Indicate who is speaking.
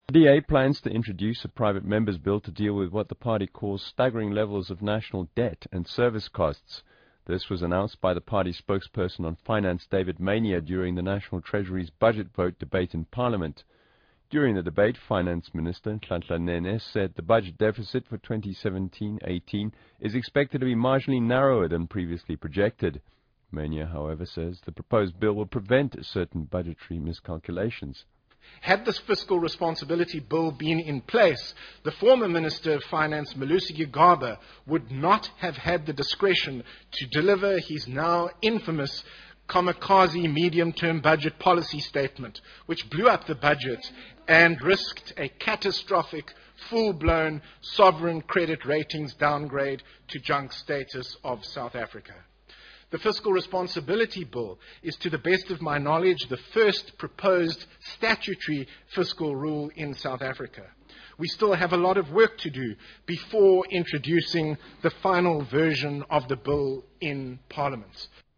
Speaker 1: The DA plans to introduce a private members' bill to deal with what the party calls staggering levels of national debt and service costs. This was announced by the party spokesperson on finance, David Mania, during the National Treasury's budget vote debate in Parliament. During the debate, Finance Minister Nhlanhla Nene said the budget deficit for 2017-18 is expected to be marginally narrower than previously projected. Mania, however, says the proposed bill will prevent certain budgetary miscalculations.
Speaker 2: Had this fiscal responsibility bill been in place, the former Minister of Finance, Malusi Gigaba, would not have had the discretion to deliver his now infamous kamikaze medium-term budget policy statement, which blew up the budget and risked a catastrophic, full-blown sovereign credit ratings downgrade to junk status of South Africa. The Fiscal Responsibility Bill is, to the best of my knowledge, the first proposed statutory fiscal rule in South Africa. We still have a lot of work to do before introducing the final version of the bill in Parliament.